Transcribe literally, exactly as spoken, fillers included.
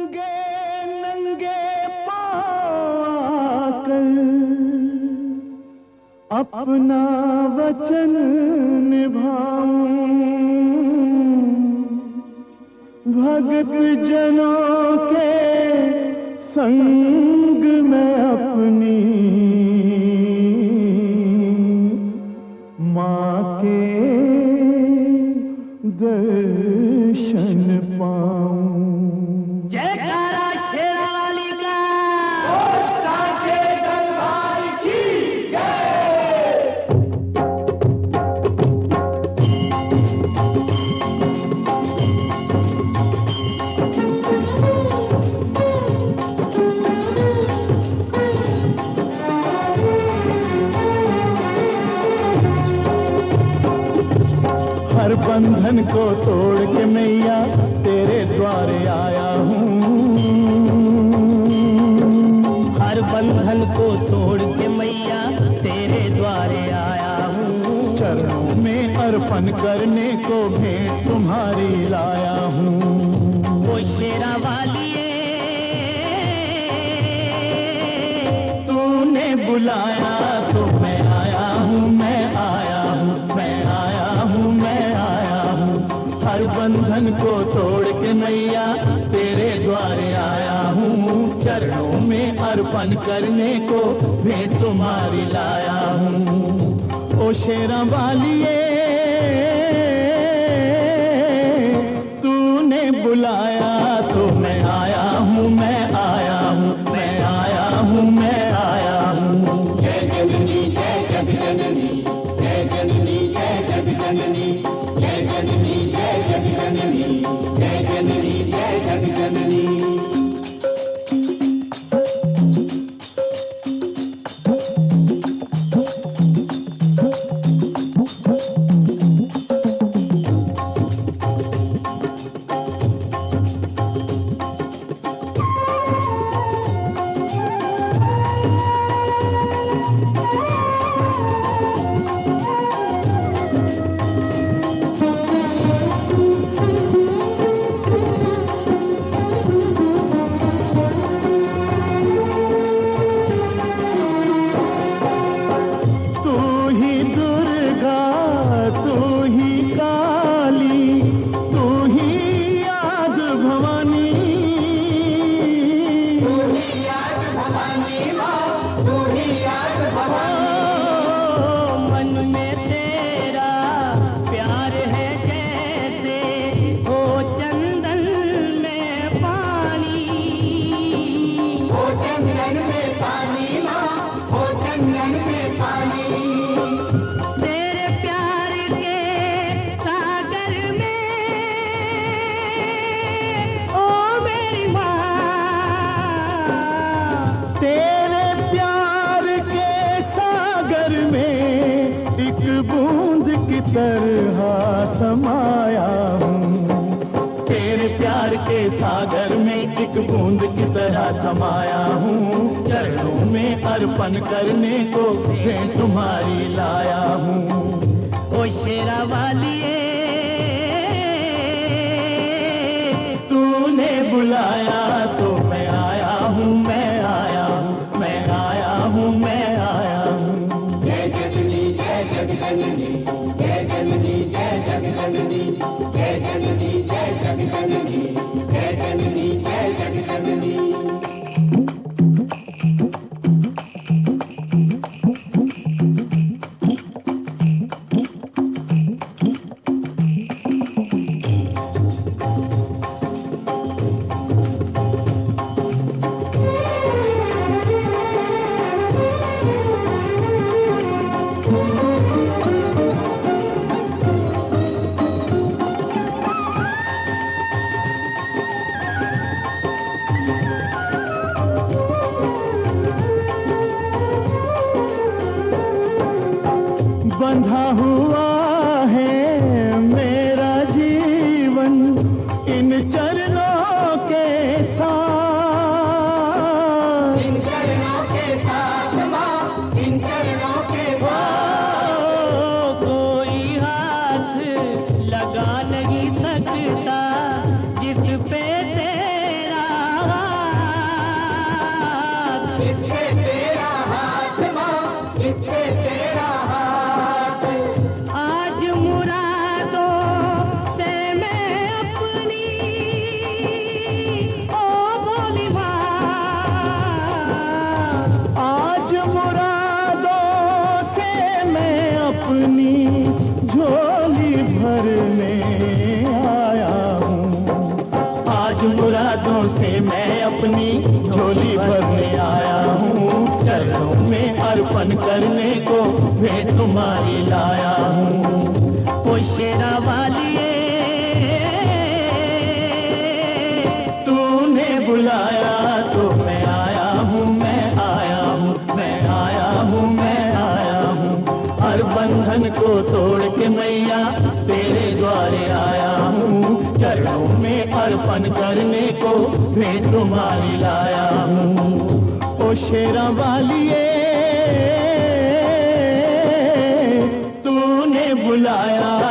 नंगे नंगे पाकर अपना वचन निभाऊं, भगत जनों के संग में अपनी माँ के दर्शन पाऊं। जयकारा शेरावाली का, सांचे दरबार की जय। हर बंधन को तोड़ के मैया तेरे द्वारे आया हूँ, हर बंधन को तोड़ के मैया तेरे द्वारे आया हूँ। चरणों में अर्पण करने को भेंट तुम्हारी लाया हूँ। वो शेरा वालिए तूने बुलाया तो मैं आया हूँ, मैं आया हूँ, मैं आया हूँ, मैं आया हूँ। हर बंधन को तोड़ के मैया तेरे द्वारे आया हूँ। चरणों में अर्पण करने को भेंट तुम्हारी लाया हूँ। ओ शेरा वालिए तूने बुलाया तो मैं आया हूँ, मैं आया हूँ, मैं आया हूँ, मैं आया हूँ। जय जननी जय जग जननी, जय जननी जय जग जननी, जय जननी जय जग जननी, जय जननी जय जग जननी। तरह समाया हूँ, तेरे प्यार के सागर में एक बूंद की तरह समाया हूँ। चरणों में अर्पण करने को भेंट तुम्हारी लाया हूँ। ओ शेरा वालिए तूने बुलाया तो मैं आया हूँ, मैं आया हूँ, मैं आया हूँ, मैं आया हूँ। जय जननी जय जग जननी, जय जननी जय जग जननी, जय जननी जय जग जननी, जय जननी जय जग जननी। बंधा हुआ है मेरा जीवन इन चरणों के साथ, इन चरणों के साथ माँ, इन चरणों के साथ। कोई हाथ लगा नहीं सकता जिस पे तेरा झोली भरने आया हूँ, चरणों में अर्पण करने को भेंट तुम्हारी लाया हूँ। ओ शेरा वालिए तूने बुलाया तो मैं आया हूँ, मैं आया हूँ, मैं आया हूँ, मैं आया हूँ। हर बंधन को तोड़ के मैया तेरे द्वारे आया हूँ, चरणों में अर्पण करने को भेंट तुम्हारी लाया हूँ। ओ शेरा वालिए तूने बुलाया